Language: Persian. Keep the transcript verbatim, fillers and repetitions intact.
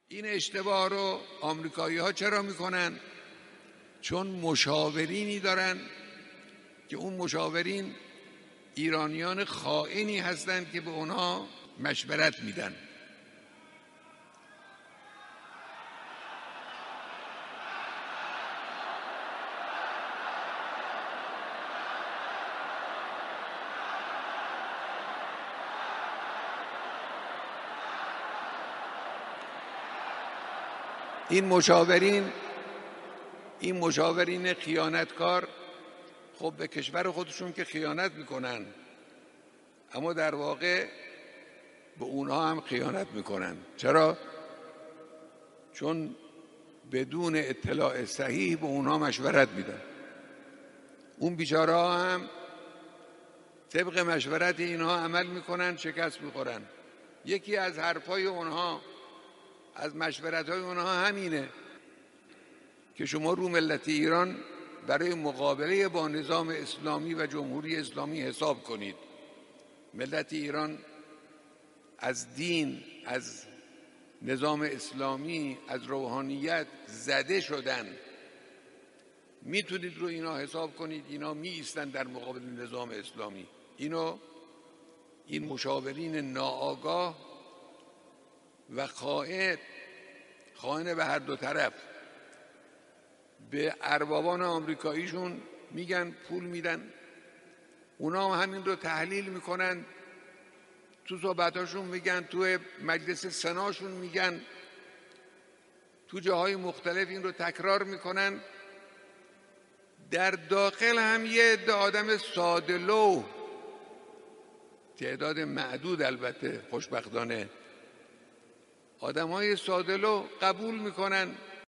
این اشتباه رو آمریکایی ها چرا میکنن؟ چون مشاورینی دارن که اون مشاورین ایرانیان خائنی هستند که به اونها مشورت میدن. این مشاورین این مشاورین خیانتکار خب به کشور خودشون که خیانت میکنن، اما در واقع به اونها هم خیانت میکنن. چرا؟ چون بدون اطلاع صحیح به اونها مشورت میدن. اون بیچاره ها هم طبق مشورت اینها عمل میکنن، شکست میخورن. یکی از حرفای اونها، از مشورت‌های اونها همینه که شما رو ملت ایران برای مقابله با نظام اسلامی و جمهوری اسلامی حساب کنید. ملت ایران از دین، از نظام اسلامی، از روحانیت زده شدن. میتونید رو اینا حساب کنید، اینا می ایستن در مقابل نظام اسلامی. اینو این مشاورین ناآگاه و خائن خائن به هر دو طرف به اربابان آمریکاییشون میگن، پول میدن، اونا هم همین رو تحلیل میکنن، تو صحبتاشون میگن، تو مجلس سناشون میگن، تو جاهای مختلف این رو تکرار میکنن. در داخل هم یه عده آدم ساده‌لوح، تعداد معدود البته خوشبختانه، آدم های ساده‌لوح قبول میکنن